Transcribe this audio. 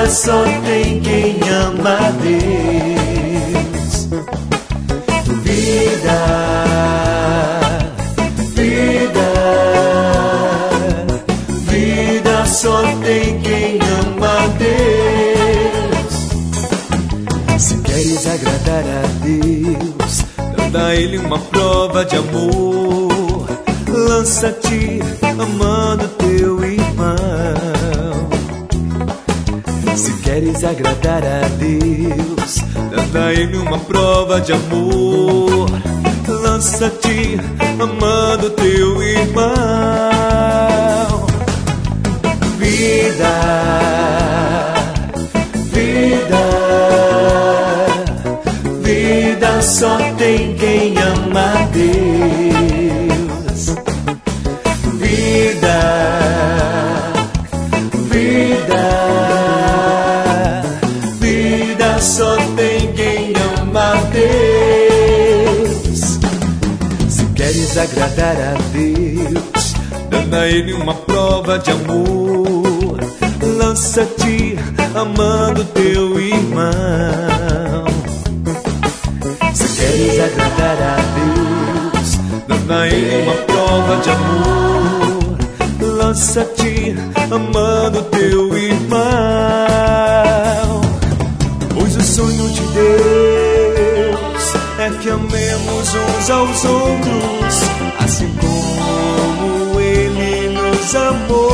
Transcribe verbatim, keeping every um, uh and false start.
vida só tem quem ama a Deus. Vida, vida, vida só tem quem ama a Deus. Se queres agradar a Deus, dá a Ele uma prova de amor. Lança-te amando teu irmão. Se queres agradar a Deus, dá a Ele uma prova de amor. Lança-te amando teu irmão. Vida, vida, vida só tem quem ama a Deus. Vida, vida, vida só tem quem ama a Deus. Se queres agradar a Deus, dá a Ele uma prova de amor. Lança-te amando teu irmão. Se queres agradar a Deus, dá a Ele uma prova de amor. Lança-te amando teu irmão. Pois o sonho de Deus é que amemos uns aos outros, assim como Ele nos amou.